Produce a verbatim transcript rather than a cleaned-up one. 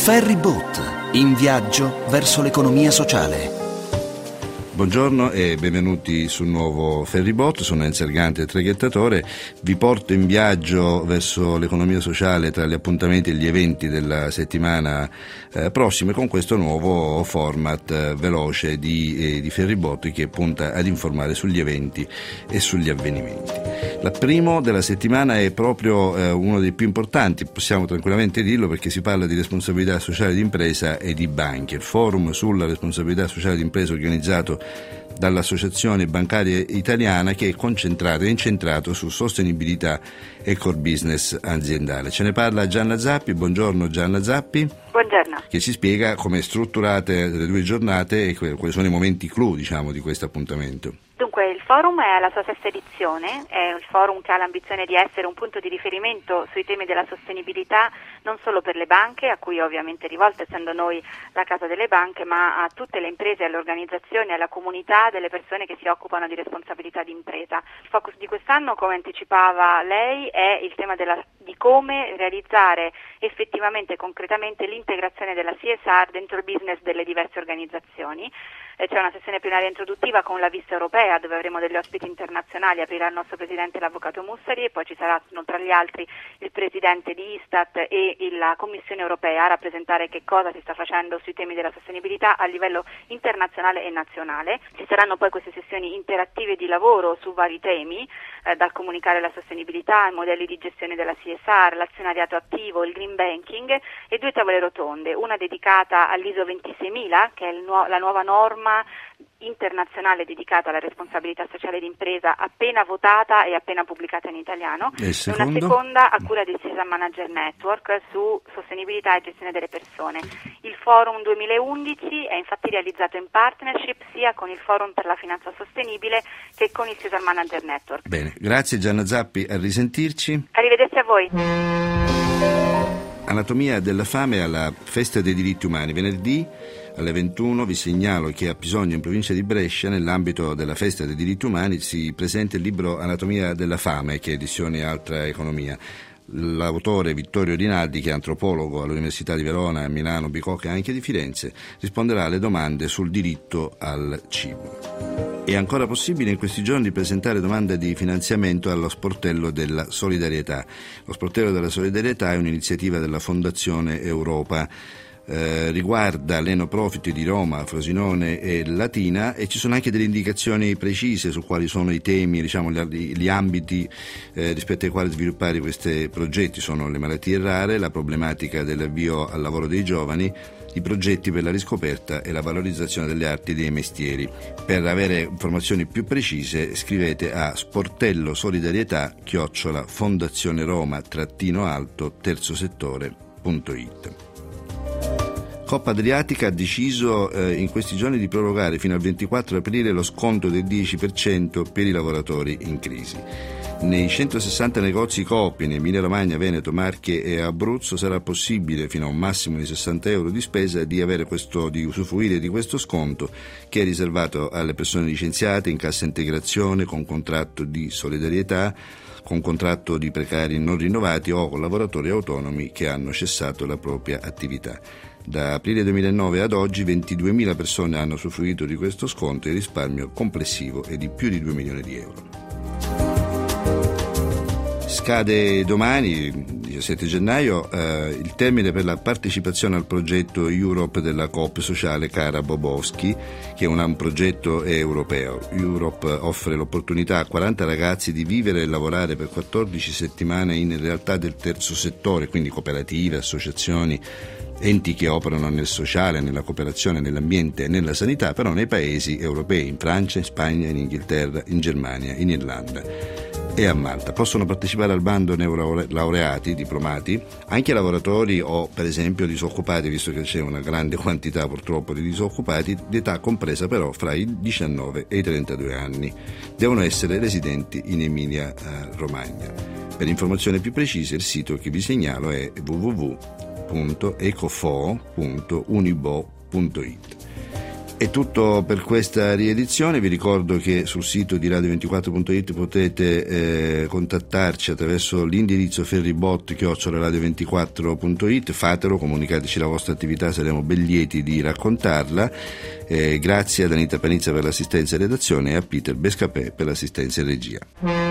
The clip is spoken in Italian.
Ferryboat, in viaggio verso l'economia sociale. Buongiorno e benvenuti sul nuovo Ferryboat, sono Enzo Argante, traghettatore. Vi porto in viaggio verso l'economia sociale tra gli appuntamenti e gli eventi della settimana eh, prossima con questo nuovo format eh, veloce di, eh, di Ferryboat che punta ad informare sugli eventi e sugli avvenimenti. Il primo della settimana è proprio eh, uno dei più importanti, possiamo tranquillamente dirlo, perché si parla di responsabilità sociale d'impresa e di banche. Il forum sulla responsabilità sociale d'impresa organizzato dall'Associazione Bancaria Italiana, che è concentrato e incentrato su sostenibilità e core business aziendale. Ce ne parla Gianna Zappi. Buongiorno Gianna Zappi. Buongiorno. Che ci spiega come strutturate le due giornate e quali sono i momenti clou, diciamo, di questo appuntamento. Dunque, il forum è alla sua sesta edizione, è un forum che ha l'ambizione di essere un punto di riferimento sui temi della sostenibilità non solo per le banche, a cui ovviamente è rivolto essendo noi la casa delle banche, ma a tutte le imprese, alle organizzazioni, alla comunità delle persone che si occupano di responsabilità d'impresa. Il focus di quest'anno, come anticipava lei, è il tema della, di come realizzare effettivamente e concretamente l'integrazione della C S R dentro il business delle diverse organizzazioni. C'è una sessione plenaria introduttiva con la vista europea, dove avremo degli ospiti internazionali, aprirà il nostro presidente l'avvocato Mussari, e poi ci saranno tra gli altri il presidente di Istat e la Commissione europea a rappresentare che cosa si sta facendo sui temi della sostenibilità a livello internazionale e nazionale. Ci saranno poi queste sessioni interattive di lavoro su vari temi, eh, dal comunicare la sostenibilità, i modelli di gestione della C S R, l'azionariato attivo, il green banking, e due tavole rotonde, una dedicata all'I S O ventiseimila, che è il nuo- la nuova norma internazionale dedicata alla responsabilità sociale d'impresa, appena votata e appena pubblicata in italiano, e una seconda a cura del Sesam Manager Network su sostenibilità e gestione delle persone. Il Forum duemilaundici è infatti realizzato in partnership sia con il Forum per la Finanza Sostenibile che con il Sesam Manager Network. Bene, grazie Gianna Zappi, a risentirci. Arrivederci a voi. Anatomia della fame alla Festa dei diritti umani. Venerdì alle ventuno vi segnalo che a Pisogno, in provincia di Brescia, nell'ambito della Festa dei diritti umani, si presenta il libro Anatomia della fame, che è edizione Altra Economia. L'autore Vittorio Rinaldi, che è antropologo all'Università di Verona, a Milano, Bicocca e anche di Firenze, risponderà alle domande sul diritto al cibo. È ancora possibile in questi giorni presentare domande di finanziamento allo Sportello della Solidarietà. Lo Sportello della Solidarietà è un'iniziativa della Fondazione Europa. Eh, riguarda le no profit di Roma, Frosinone e Latina, e ci sono anche delle indicazioni precise su quali sono i temi, diciamo gli, gli ambiti eh, rispetto ai quali sviluppare questi progetti. Sono le malattie rare, la problematica dell'avvio al lavoro dei giovani, i progetti per la riscoperta e la valorizzazione delle arti e dei mestieri. Per avere informazioni più precise scrivete a sportello solidarietà chiocciola fondazione Roma trattino alto terzo settore punto it. Coppa Adriatica ha deciso eh, in questi giorni di prorogare fino al ventiquattro aprile lo sconto del dieci per cento per i lavoratori in crisi. Nei centosessanta negozi Coop in Emilia Romagna, Veneto, Marche e Abruzzo sarà possibile, fino a un massimo di sessanta euro di spesa, di avere questo, di usufruire di questo sconto, che è riservato alle persone licenziate in cassa integrazione, con contratto di solidarietà, con contratto di precari non rinnovati o con lavoratori autonomi che hanno cessato la propria attività. Da aprile duemilanove ad oggi ventiduemila persone hanno usufruito di questo sconto e il risparmio complessivo è di più di due milioni di euro. Scade domani, diciassette gennaio, eh, il termine per la partecipazione al progetto Europe della Coop sociale Cara Bobowski, che è un, un progetto europeo. Europe offre l'opportunità a quaranta ragazzi di vivere e lavorare per quattordici settimane in realtà del terzo settore, quindi cooperative, associazioni, enti che operano nel sociale, nella cooperazione, nell'ambiente e nella sanità, però nei paesi europei, in Francia, in Spagna, in Inghilterra, in Germania, in Irlanda e a Malta. Possono partecipare al bando neolaureati, diplomati, anche lavoratori o per esempio disoccupati, visto che c'è una grande quantità purtroppo di disoccupati, d'età compresa però fra i diciannove e i trentadue anni. Devono essere residenti in Emilia eh, Romagna. Per informazioni più precise il sito che vi segnalo è w w w punto ecofo punto unibo punto it. È tutto per questa riedizione. Vi ricordo che sul sito di radio ventiquattro punto it potete eh, contattarci attraverso l'indirizzo ferribot chiocciola radio ventiquattro punto it. Fatelo, comunicateci la vostra attività, saremo ben lieti di raccontarla. Eh, grazie ad Anita Panizza per l'assistenza e redazione e a Peter Bescapè per l'assistenza e regia.